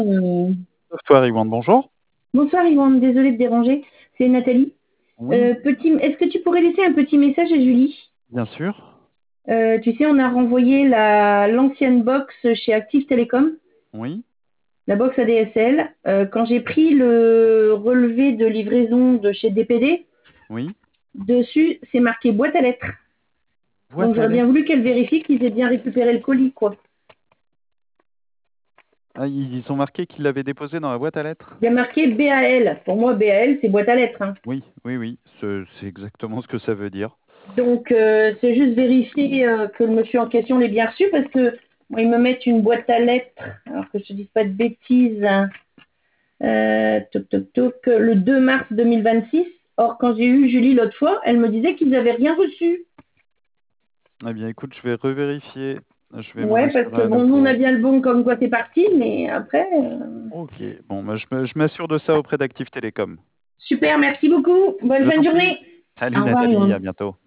Heu, Software Yvonne, bonjour. Bonsoir Yvonne, désolée de déranger, c'est Nathalie. Oui, Est-ce que tu pourrais laisser un petit message à Julie? bien sûr. Tu sais, on a renvoyé l'ancienne box chez Active Télécom, Oui, la box ADSL. Quand j'ai pris le relevé de livraison de chez DPD, oui. dessus, c'est marqué boîte à lettres. Donc Boîte à j'aurais bien lettres. voulu qu'elle vérifie qu'ils aient bien récupéré le colis, quoi. Ah, ils ont marqué qu'ils l'avaient déposé dans la boîte à lettres? Il y a marqué BAL. Pour moi, BAL, c'est boîte à lettres, hein. Oui, oui, oui, c'est exactement ce que ça veut dire. Donc, c'est juste vérifier que le monsieur en question l'ait bien reçu parce que moi, ils me mettent une boîte à lettres, alors que je ne dise pas de bêtises, hein. Le 2 mars 2026. Or, quand j'ai eu Julie l'autre fois, elle me disait qu'ils n'avaient rien reçu. Eh bien, écoute, je vais revérifier. Je vais m'en Ouais, parce que assurer à bon, nous, on a nouveau. bien le bon comme quoi c'est parti, mais après, Ok, bon, bah, je m'assure de ça auprès d'Active Télécom. super, merci beaucoup. Bonne Je fin de t'en prie. journée. Salut Au revoir, Nathalie, à Yvonne. bientôt.